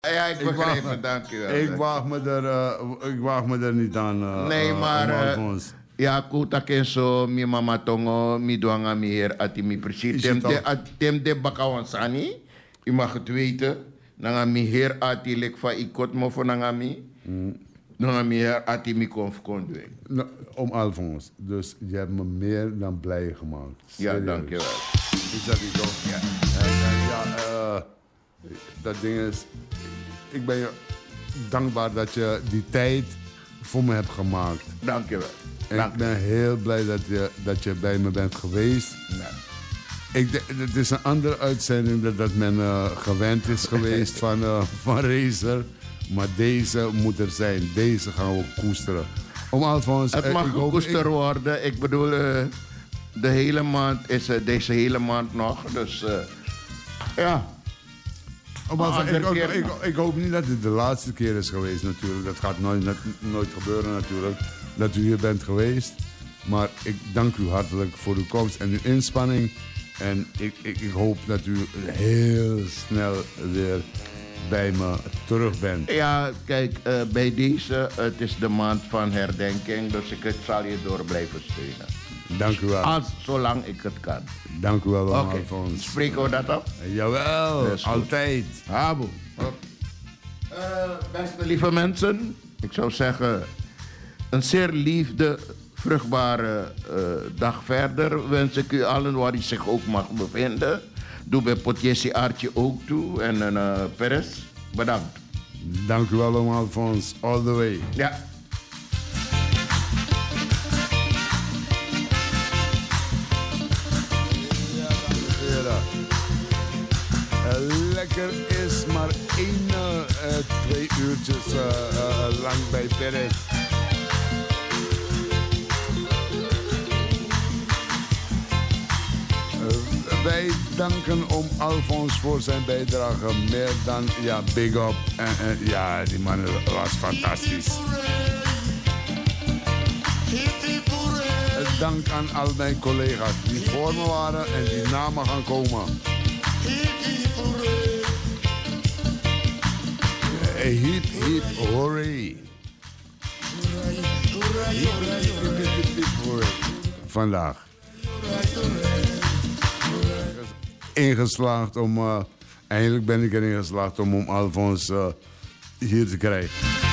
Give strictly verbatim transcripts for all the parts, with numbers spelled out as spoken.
Ja, ik begrijp het, dank u wel. Ik waag me er, uh, ik waag me er niet aan. Uh, nee, maar... Uh, ja, kuta kenso mi mama tongo mi duanga mi her ati mi precies. Tem de tem de bakawansani. U mag het weten. Nanga mi her ati lek fa ikot mo voor nanga mi. Nanga mi her ati mi konf kondwe. Nou, om Alfons. Dus je hebt me meer dan blij gemaakt. Ja, dankjewel. Is dat niet toch? Ja. En, en ja, uh, dat ding is... Ik ben je dankbaar dat je die tijd voor me hebt gemaakt. Dankjewel. En Dank ik ben heel blij dat je, dat je bij me bent geweest. Nee. Ik, het is een andere uitzending dat, dat men uh, gewend is geweest van, uh, van Razer. Maar deze moet er zijn. Deze gaan we koesteren. Om Alfons, het mag gekoesterd worden. Ik bedoel, uh, de hele maand is uh, deze hele maand nog. Dus uh, ja. Om Alfons, ik, ik, ik, ik hoop niet dat dit de laatste keer is geweest natuurlijk. Dat gaat nooit, nooit gebeuren natuurlijk. Dat u hier bent geweest. Maar ik dank u hartelijk voor uw komst en uw inspanning. En ik, ik, ik hoop dat u heel snel weer bij me terug bent. Ja, kijk, uh, bij deze, uh, het is de maand van herdenking. Dus ik zal je door blijven steunen. Dank u wel. Als, zolang ik het kan. Dank u wel, Oké, okay. Alfons. Spreken we dat af? Jawel, altijd. Habo. Uh, beste lieve mensen, ik zou zeggen... Een zeer liefde, vruchtbare uh, dag verder wens ik u allen waar u zich ook mag bevinden. Doe bij Potjessi Aartje ook toe en uh, Perez. Bedankt. Dank u wel, oom Alfons. All the way. Ja. Ja, dames en heren. Uh, lekker is maar één, uh, twee uurtjes uh, uh, lang bij Perez. Wij danken om Alfons voor zijn bijdrage. Meer dan, ja, big up. En, en ja, die man was fantastisch. Dank aan al mijn collega's die voor me waren en die na me gaan komen. Hip, hip, hooray. Hip, hip, hip, hip, hooray. Vandaag. Ingeslaagd om, uh, eindelijk ben ik erin geslaagd om, om Alfons uh, hier te krijgen.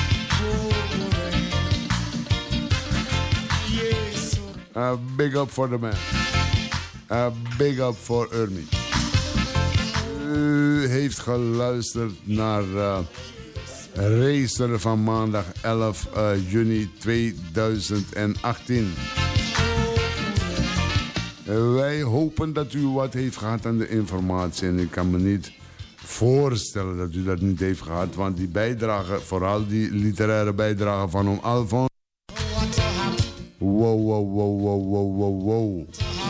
Uh, big up for the man. Uh, big up for Ernie. U heeft geluisterd naar uh, Racer van maandag elf uh, juni tweeduizend achttien. Wij hopen dat u wat heeft gehad aan de informatie. En ik kan me niet voorstellen dat u dat niet heeft gehad. Want die bijdrage, vooral die literaire bijdrage van oom Alfons. Wow, wow, wow, wow, wow, wow, wow.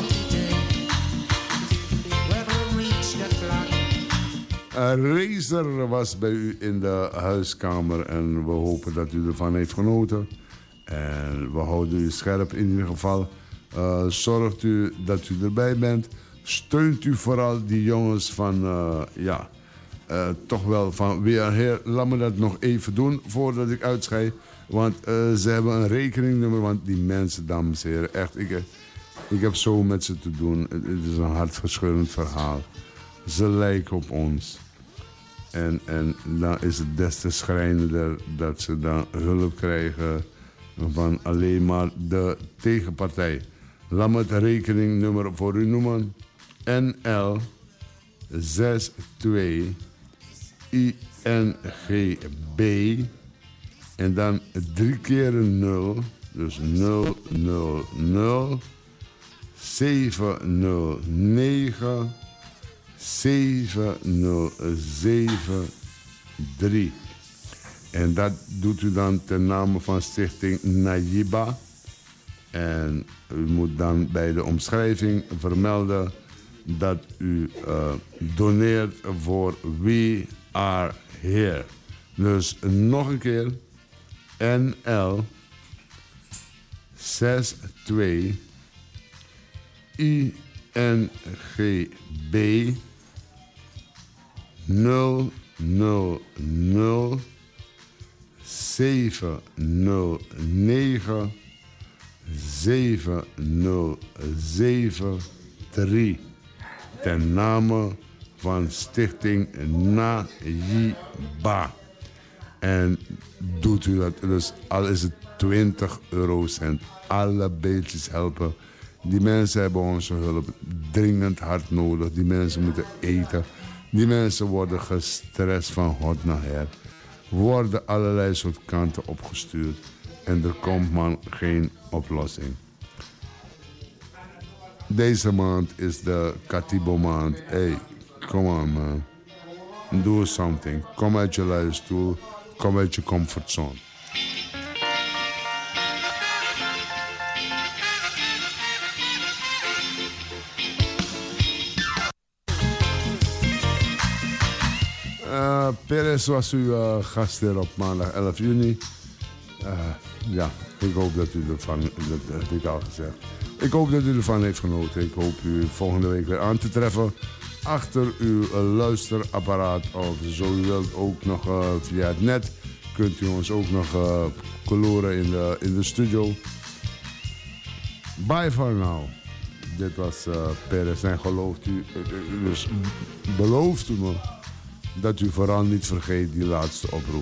Een Racer was bij u in de huiskamer. En we hopen dat u ervan heeft genoten. En we houden u scherp in ieder geval. Uh, zorgt u dat u erbij bent. Steunt u vooral die jongens van, uh, ja, uh, toch wel van We Are Here. Laat me dat nog even doen voordat ik uitschei. Want uh, ze hebben een rekeningnummer. Want die mensen, dames en heren, echt, ik, ik heb zo met ze te doen. Het is een hartverscheurend verhaal. Ze lijken op ons. En, en dan is het des te schrijnender dat ze dan hulp krijgen van alleen maar de tegenpartij. Laat me het rekeningnummer voor u noemen. N L zes twee I N G B en dan drie keer een nul. Dus nul nul nul zeven nul negen zeven nul zeven drie. En dat doet u dan ten name van Stichting Najiba. En u moet dan bij de omschrijving vermelden dat u uh, doneert voor We Are Here. Dus nog een keer. N L zes twee I N G B nul nul nul zeven nul negen zeven nul zeven drie. Ten name van Stichting Najiba. En doet u dat dus, al is het twintig eurocent. Alle beetjes helpen. Die mensen hebben onze hulp dringend hard nodig. Die mensen moeten eten. Die mensen worden gestrest van hot naar her. Worden allerlei soort kanten opgestuurd. En er komt maar geen oplossing. Deze maand is de Katibo maand. Hey, come on man. Do something. Kom uit je luie stoel. Kom uit je comfortzone. Uh, Perez was uw uh, gastheer op maandag elf juni. Uh, ja, ik hoop dat u ervan, dat heb ik al gezegd. Ik hoop dat u ervan heeft genoten. Ik hoop u volgende week weer aan te treffen achter uw uh, luisterapparaat. Of zo u wilt ook nog uh, via het net. Kunt u ons ook nog uh, coloren in de, in de studio. Bye for now. Dit was uh, Perez en gelooft u, uh, dus belooft u me dat u vooral niet vergeet die laatste oproep.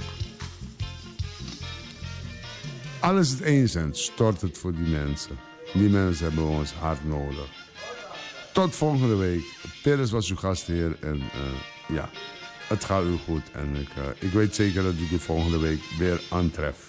Alles het één cent, stort het voor die mensen. Die mensen hebben ons hard nodig. Tot volgende week. Perez was uw gastheer en uh, ja, het gaat u goed. En ik, uh, ik weet zeker dat ik u volgende week weer aantref.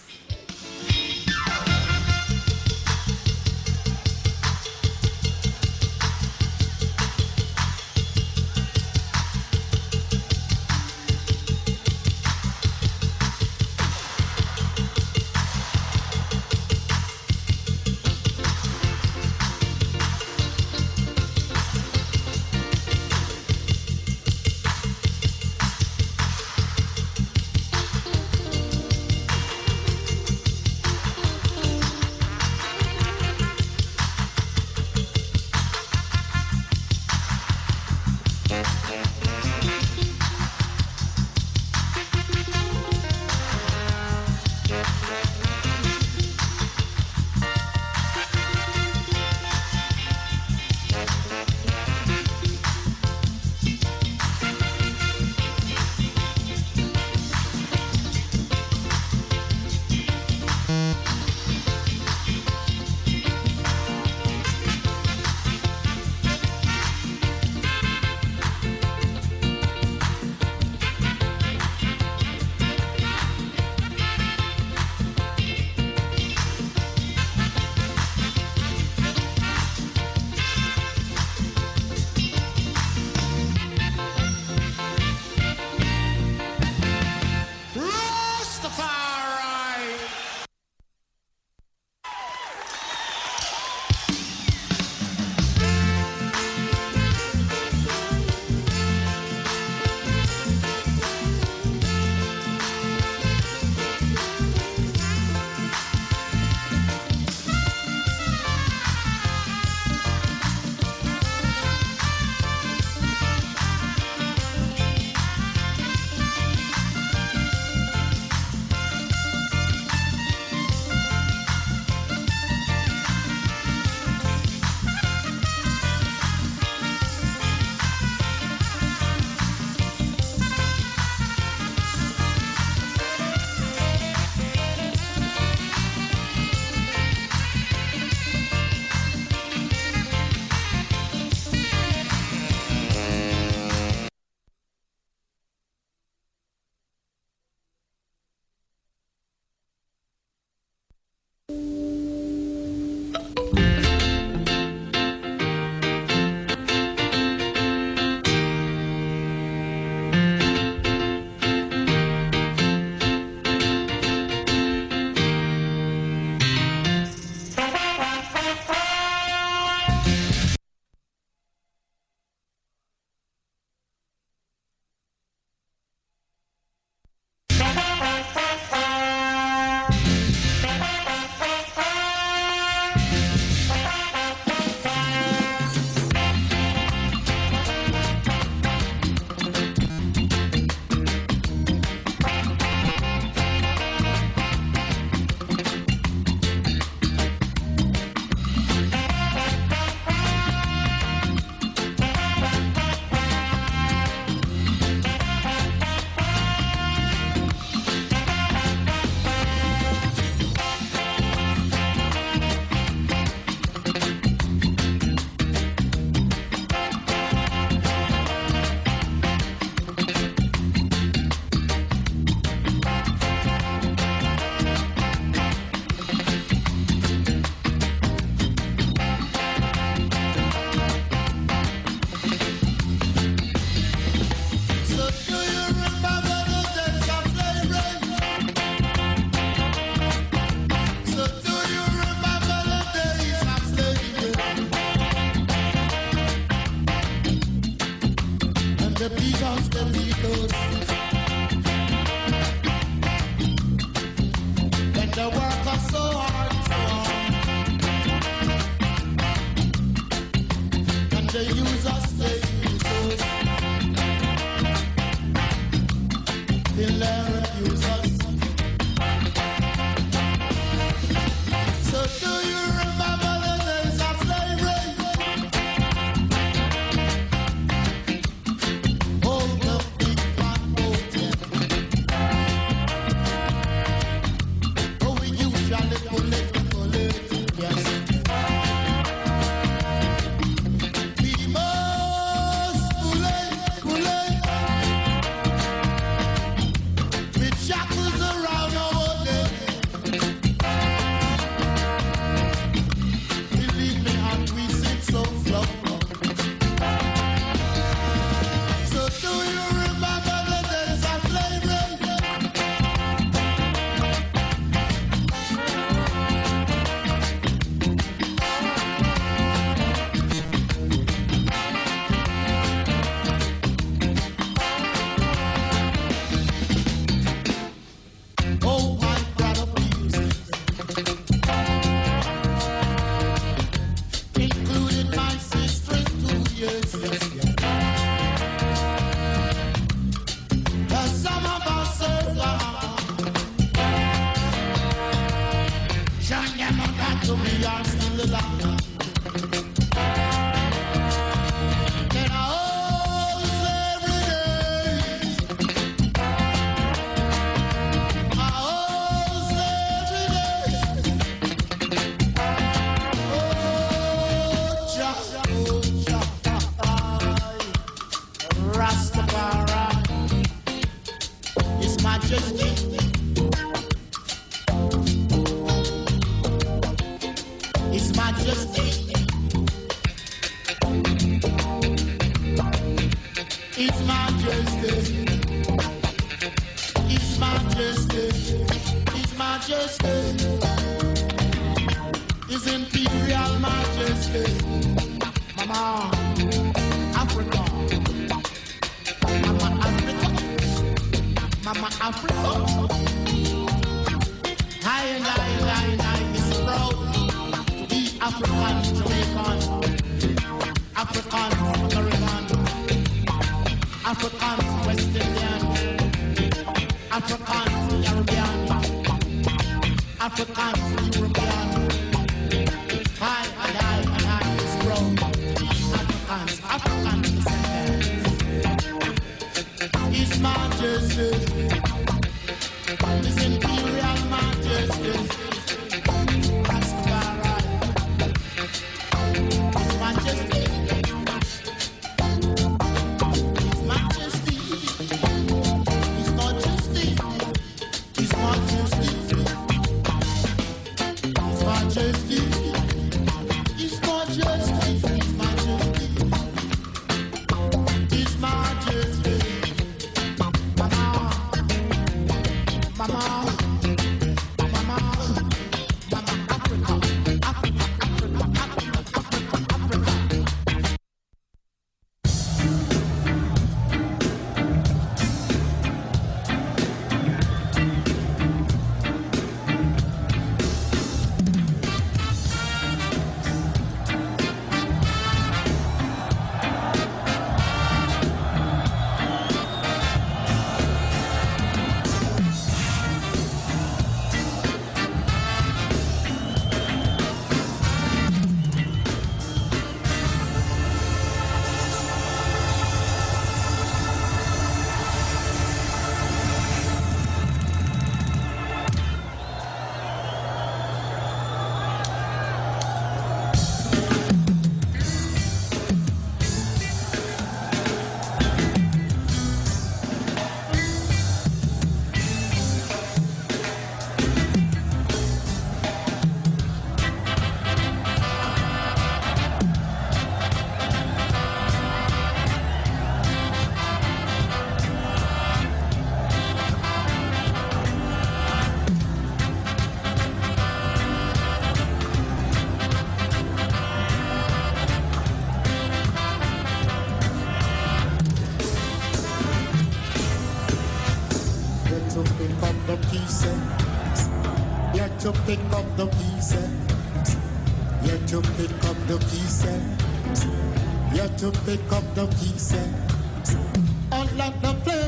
to pick up the pieces. Unlock the place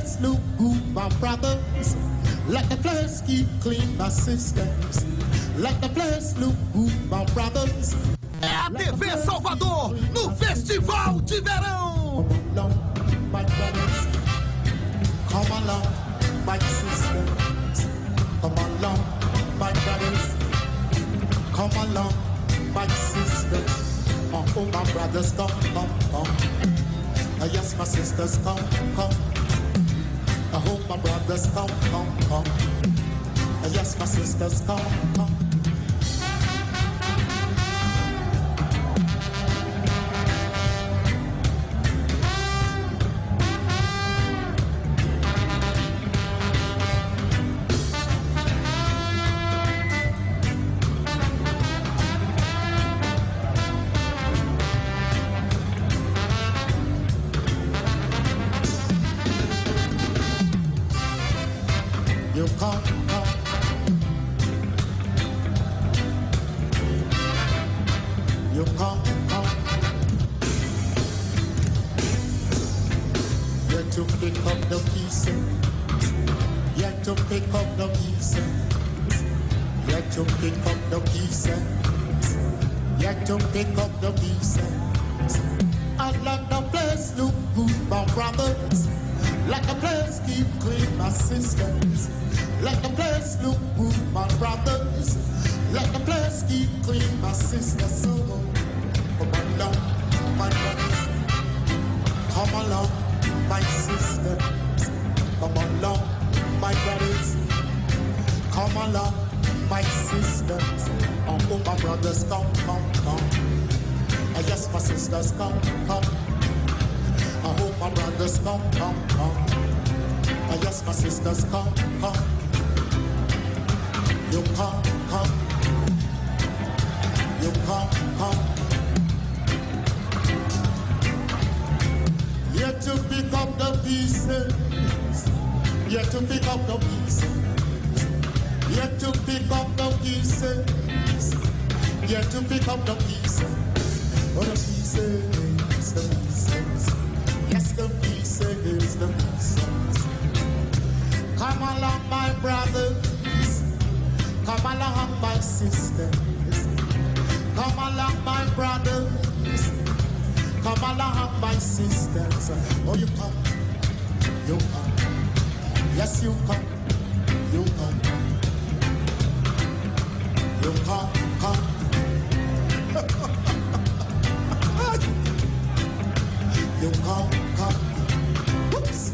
place look good, my brothers. Let the place keep clean, my sisters. Let the place look good, my brothers. É a T V Salvador no Festival de Verão. Come along, my brothers. Come along, my sisters. Come along, my brothers. Come along, my sisters. Oh, oh my brothers, come, come, come. Uh, yes, my sisters, come, come. I hope my brothers come, come, come. Uh, yes, my sisters, come, come. You come, come. You come, come. Yet to pick up the pieces. Yet to pick up the pieces. Yet to pick up the pieces. Yet to pick up the pieces. I let the place look good, my brothers. Let the place keep clean, my sisters. Let the place look good, my brothers. Let the place keep clean, my sisters. So come along, my brothers. Come along, my sisters. Come along, my brothers. Come along, my sisters. Oh, oh my brothers, come, come, come. Oh, yes, my sisters, come, come. I hope my brothers come, come, come. I yes, my sisters come, come. You come, come. You come, come. Yet to pick up the pieces. Yet to pick up the pieces. Yet to pick up the pieces. Yet to pick up the pieces. Oh, the pieces, the pieces. Yes, the pieces, the pieces. Come along, my brothers. Come along, my sisters. Come along, my brothers. Come along, my sisters. Oh, you come. You come. Yes, you come. You come. You come, come. You come, come. Whoops.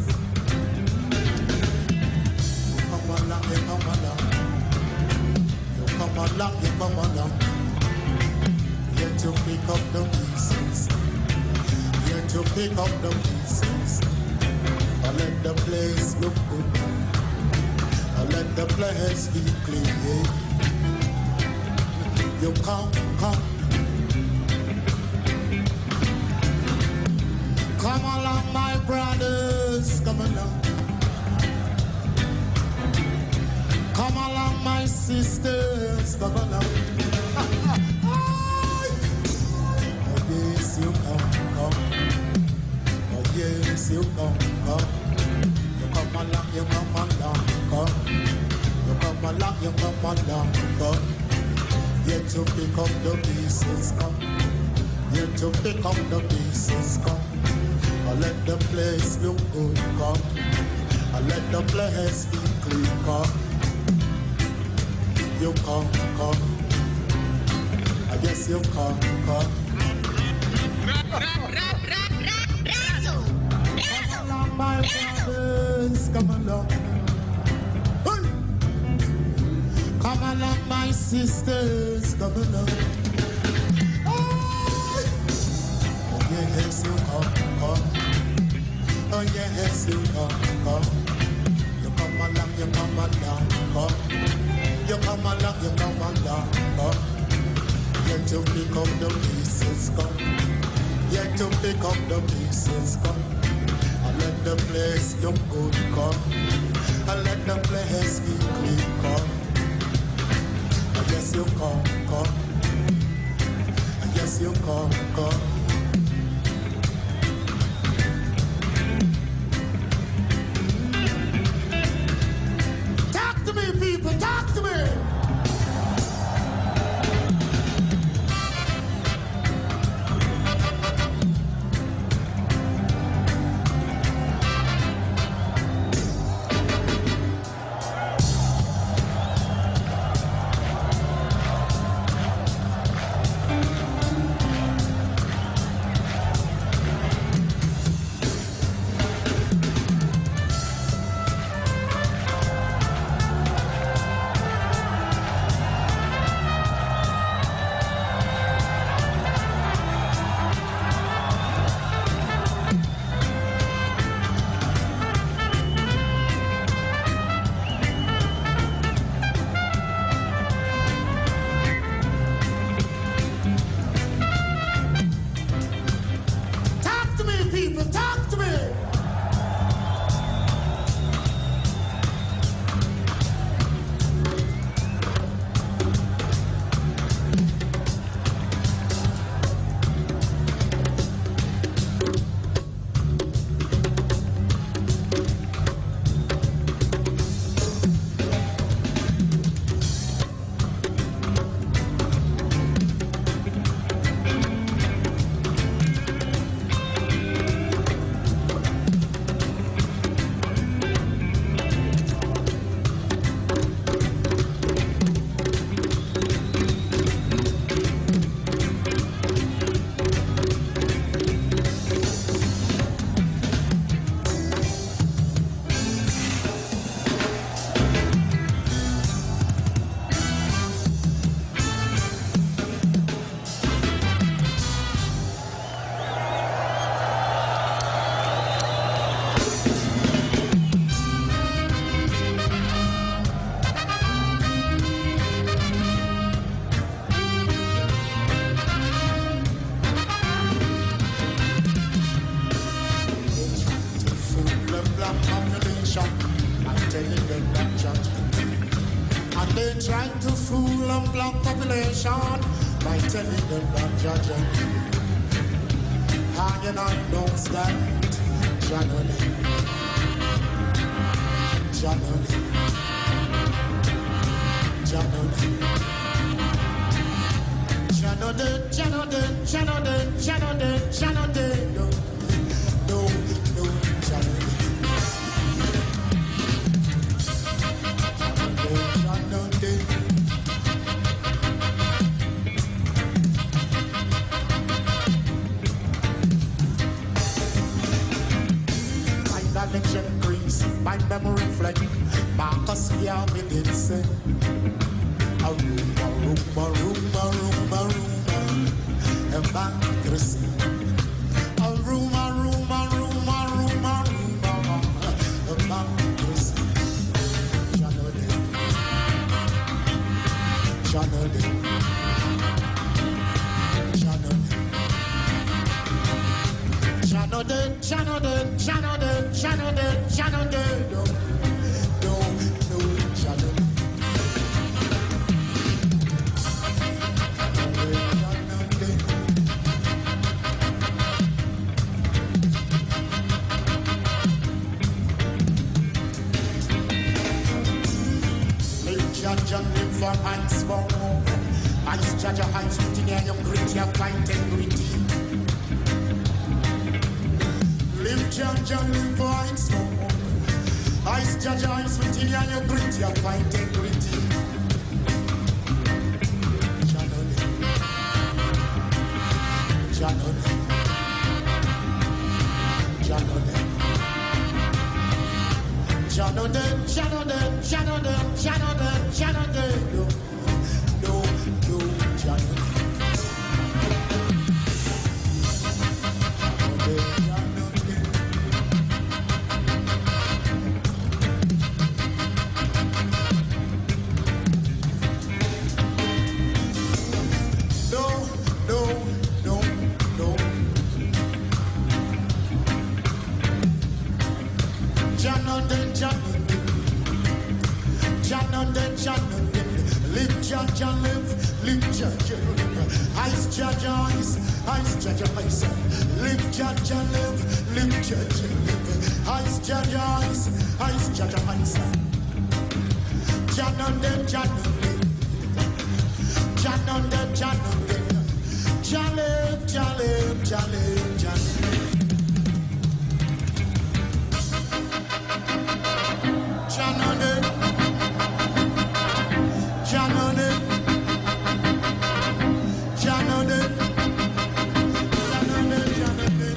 You come along, you come along. You come along, you come along. Yet to pick up the pieces. Yet to pick up the pieces. I let the place look good. I let the place be clean. You come, come. Come along, my brothers, come along. Come along, my sisters, come along. Oh, yes, you come, come. Oh, yes, you come, come. You come along, you come along, come. You come along, you come along, come. Yet to pick up the pieces, come. Yet to pick up the pieces, come. I let the place look good, come. I let the place be clean, come. You come, come. I guess you come, come. Come along, my brothers, come along. Hey! Come along, my sisters, come along. Oh, yes, you come, come. Oh, yes, you come, come. You come along, you come along, come. You come along, you come along, come. Yet to pick up the pieces, come. Yet to pick up the pieces, come. I let the place look good, come. I let the place be clean, come. I guess you come, come. I guess you come, come. trying to fool a black population by telling them that Jaja hanging on don't stand. Janoli, Janoli, Janoli, Janode, Janode, Janode, Janode, Janode, no, no, no, Janode. Increase, my memory flag, Marcus Garvey did say, a rumor, rumor, rumor, rumor, rumor, democracy. A rumor, rumor, rumor, rumor, rumor, democracy. Janode, Janode, Janode, Janode, Janode, Janode, Janode, no, no, no, Janode. Live Jaja, live for hands for more. Ice Jaja, hands sitting here, your grit, your kind integrity. Live Jaja, live for hands for more. Ice Jaja, hands sitting here, your grit, your kind integrity. Janole, Janole, Janole. Janode, Janode, Janode, Janode, Janode, no, no, no, Janode. No, no, no, no. Janode, Janode, Janode, Janode, live Jaja, live, live Jaja, live. Ice Jaja, ice, ice Jaja, ice. Live Jaja, live, live Jaja, live. Ice Jaja, ice, ice Jaja, ice. Janode, Janode, Janode, Janode, Jalib, Jalib, Jalib, Jalib. Janode, Janode, Janode, Janode, Janode.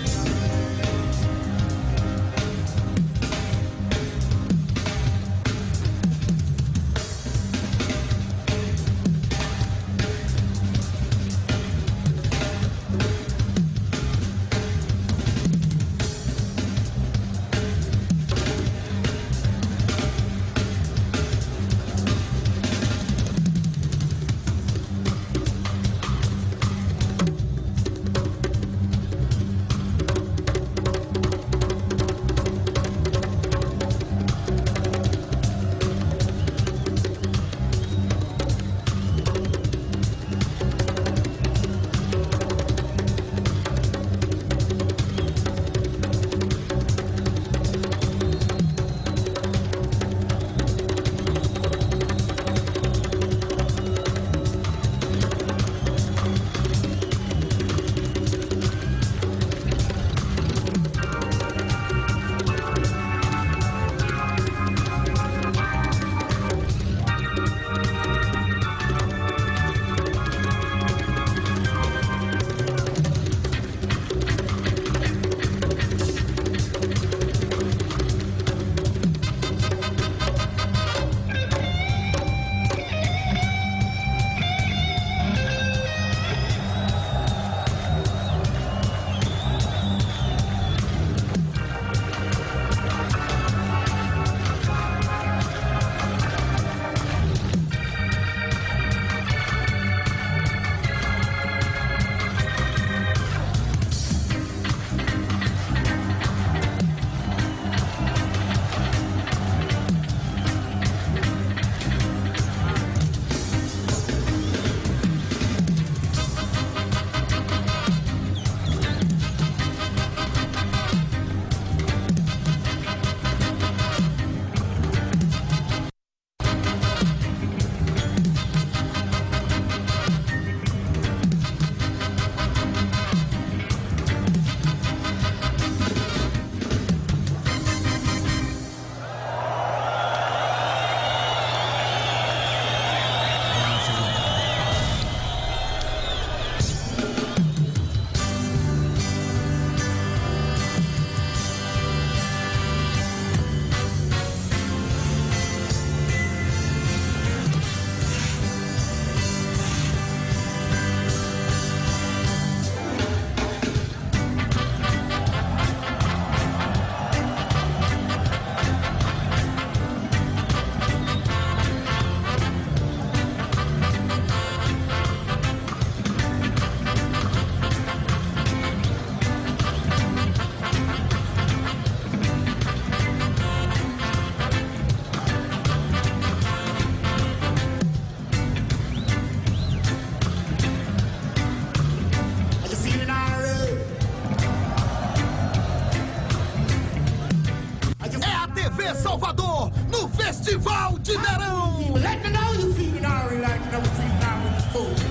Festival de Verão. Let me know you feeling alright like you know we feeling alright with food.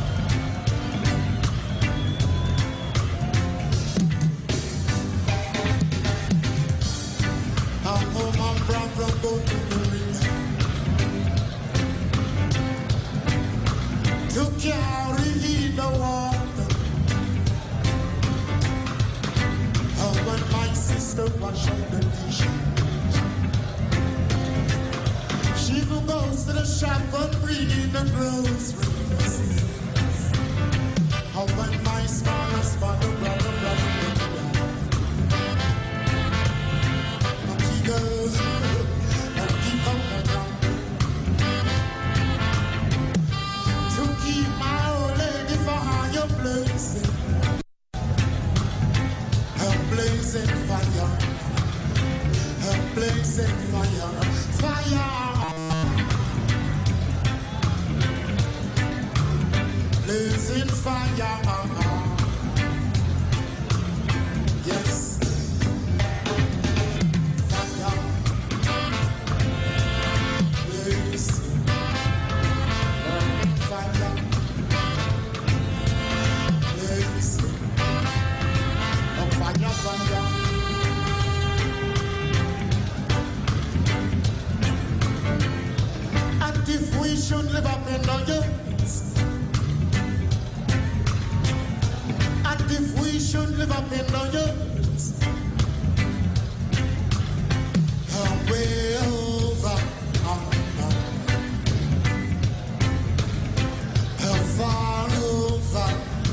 I'm home, I'm from, from, go to the river to carry the water. Oh, when my sister wash up the dishes, she goes to the shop and bring in the groceries. Oh, when my smallest brother, brother, brother, girls and keep on the ground to keep my old lady fire blazing, her blazing fire, her blazing fire, fire, blazing fire, yes. And if we should live up in our youth, and if we should live up in our youth, way over, far over,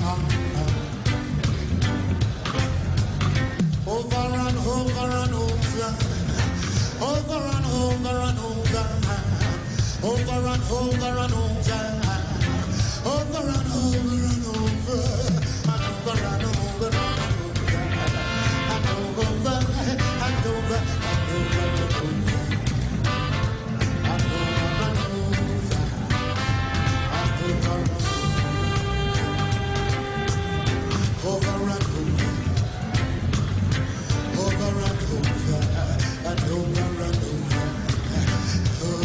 over and over and over, over and over and over, over and over and over, over and over and over, and over and over and over, and over and over and over. Over and over, over and over, and over and over, over.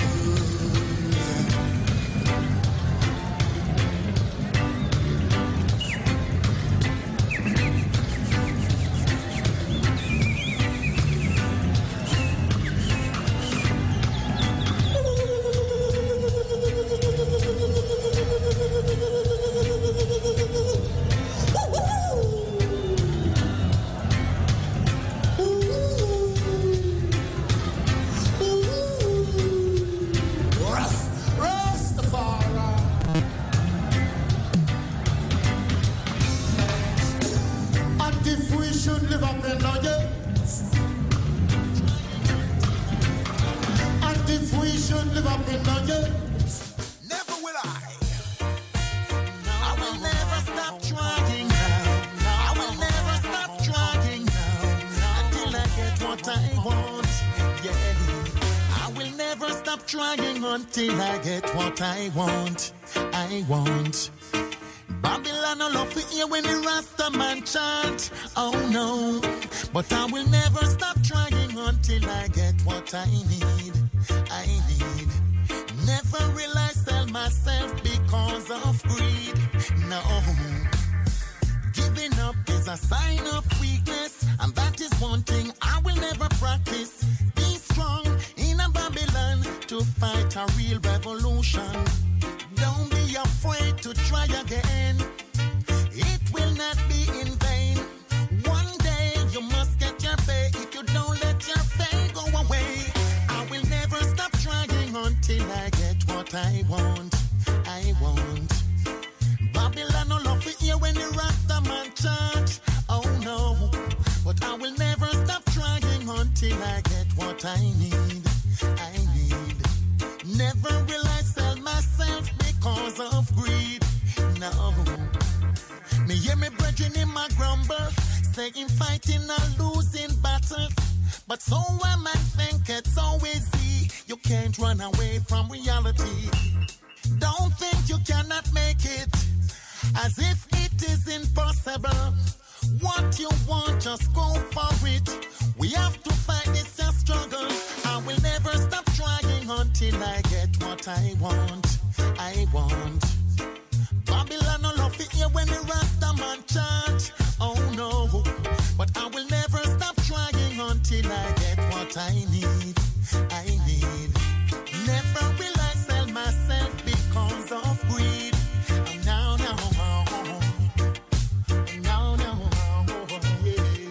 Till I get what I want, I want. Babylon all love to hear when the Rasta man chant. Oh no, but I will never stop trying until I get what I need, I need. Never will I sell myself because of greed. No, giving up is a sign of weakness, and that is one thing I will never practice. Be strong in a Babylon to fight a real revolution. Don't be afraid to try again. It will not be in vain. One day you must get your pay. If you don't let your pay go away, I will never stop trying until I get what I want, I want. Babylon no love to hear when the Rasta man chant. Oh no, but I will never stop trying until I get what I need, I need. Never will I sell myself because of greed. No. Me hear me brethren in my grumble, saying fighting a losing battle. But so I might think it's so easy. You can't run away from reality. Don't think you cannot make it, as if it is impossible. What you want, just go for it. We have to fight this struggle. I will never stop trying until until I get what I want. I want. Babylon no love it here when the Rasta man chant. Oh no, but I will never stop trying until I get what I need. I need. Never will I sell myself because of greed. Oh, now, now, now, now, yeah.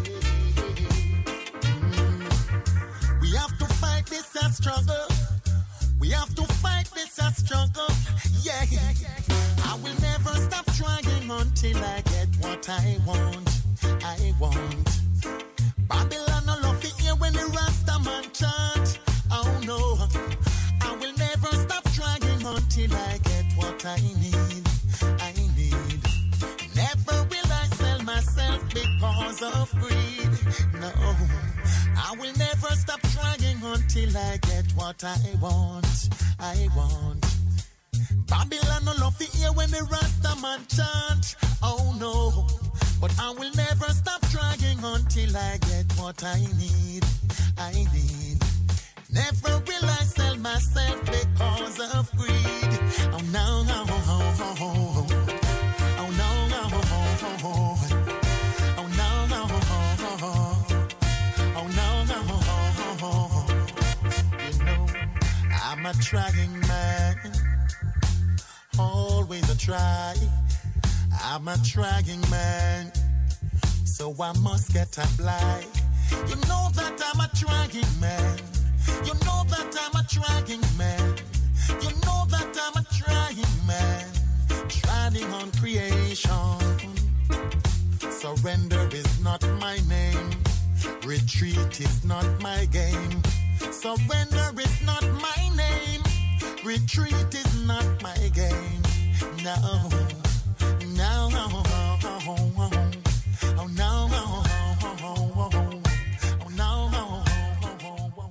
Mm. We have to fight this a struggle. We have to fight this a struggle. Yeah, I will never stop trying until I get what I want. I want. Babylon no love it here when the Rasta man chant. Oh no, I will never stop trying until I get what I need. I need. Never will I sell myself because of greed. No, I will never stop trying until I get what I want. I want. Babylon no love it here when the Rasta man chant. Oh no, but I will never stop trying until I get what I need. I need. Never will I sell myself because of greed. Oh no, no, oh, oh, oh. Oh no, no, oh, oh, oh. Oh no, no, oh, oh. Oh no, no, oh, oh. You know, I'm a trying man. Always a try. I'm a trying man, so I must get applied. You know that I'm a trying man. You know that I'm a trying man. You know that I'm a trying man. Trying on creation. Surrender is not my name. Retreat is not my game. Surrender is not my name. Retreat is not my game. No, no, oh, oh, oh, oh, oh, no, oh, oh, oh, oh, oh, no, oh, oh, oh, oh.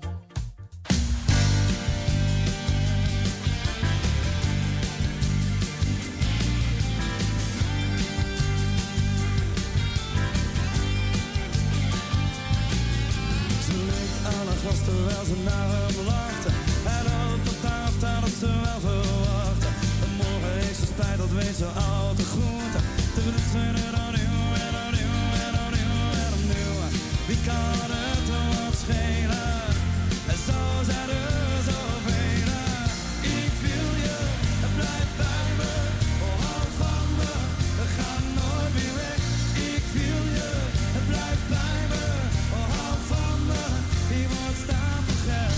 Ze leek aan een glas terwijl ze naar hem lachte. Hij loopt op haar af dat ze wel verwachtte. En morgen heeft ze spijt, dat weet ze al te groente. Te doet ze er opnieuw en opnieuw en opnieuw en opnieuw. Wie kan het er wat schelen? En zo zijn er zoveel. Ik wil je, het blijft bij me. Oh, hou van me, we gaan nooit meer weg. Ik wil je, het blijft bij me. Oh, hou van me, die wordt stapelgek.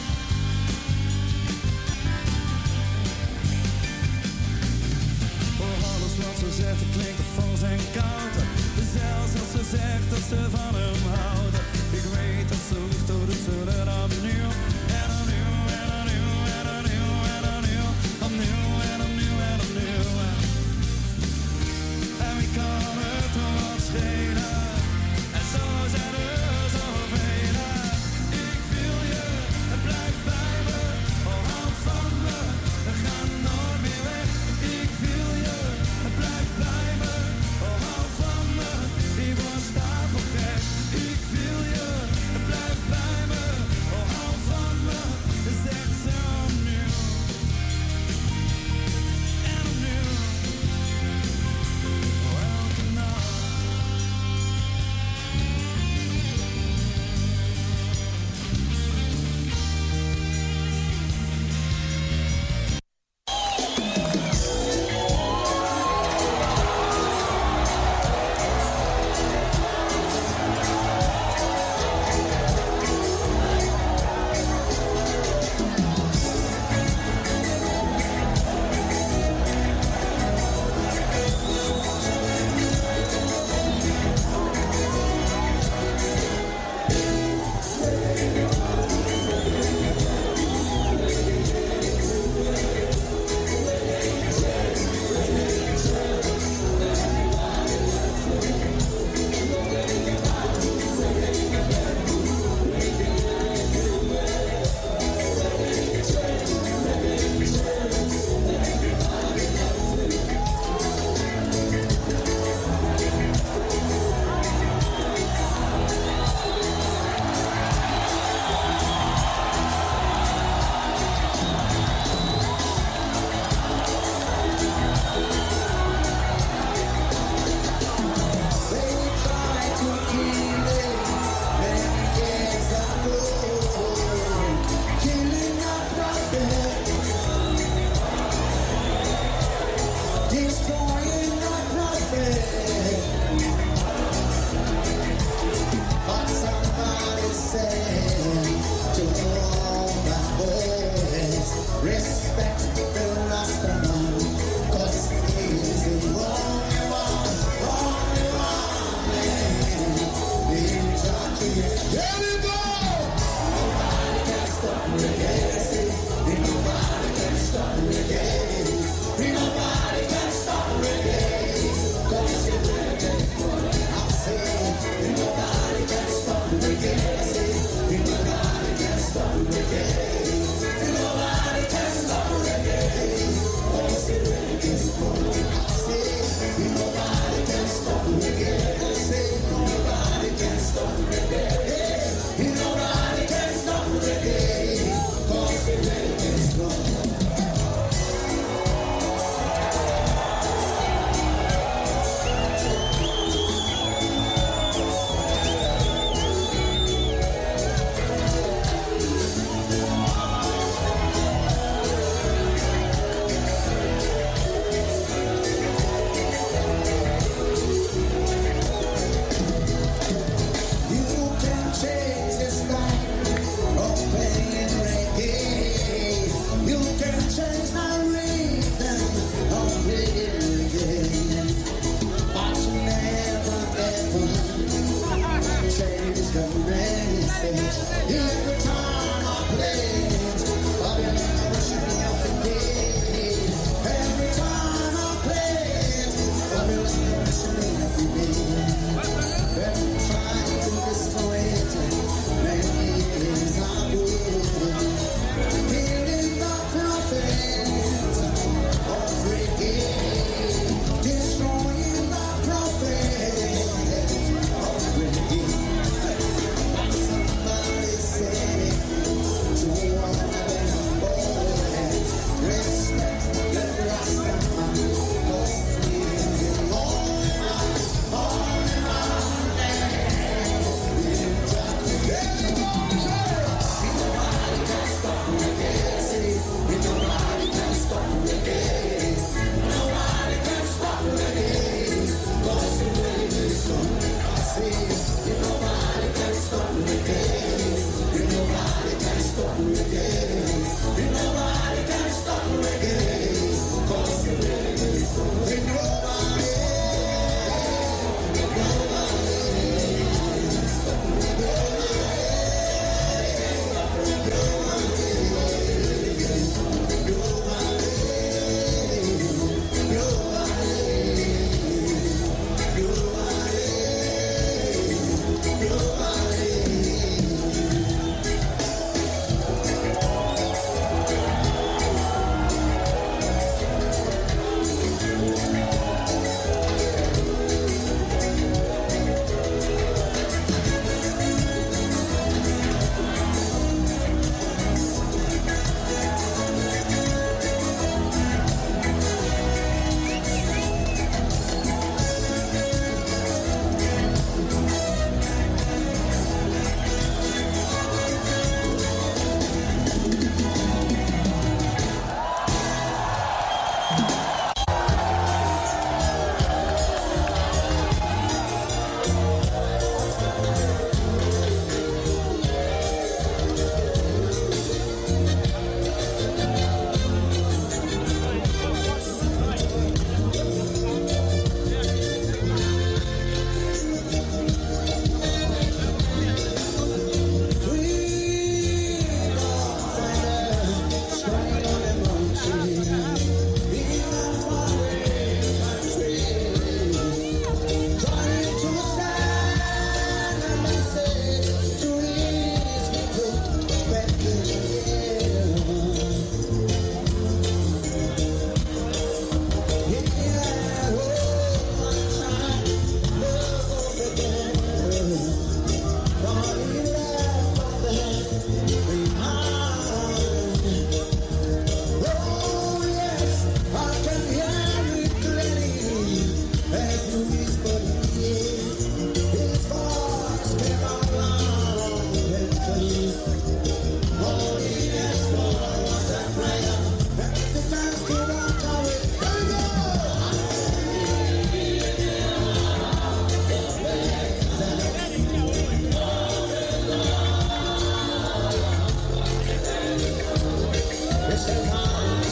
Oh, alles wat ze zegt, het klinkt vals en koud. Zelfs als ze zegt dat ze van hem houdt. Ik weet dat ze lief, toch doet ze het opnieuw. En opnieuw, en opnieuw, en opnieuw, en opnieuw. Opnieuw, en opnieuw, en opnieuw. En wie kan het er wat schelen? En zo zijn er zoveel. Ik wil je, het blijft bij me. Oh, hou van me, we gaan nooit meer weg. Ik wil je, het blijft bij me. Oh, hou van me, die wordt stapelgek. Ik wil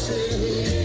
say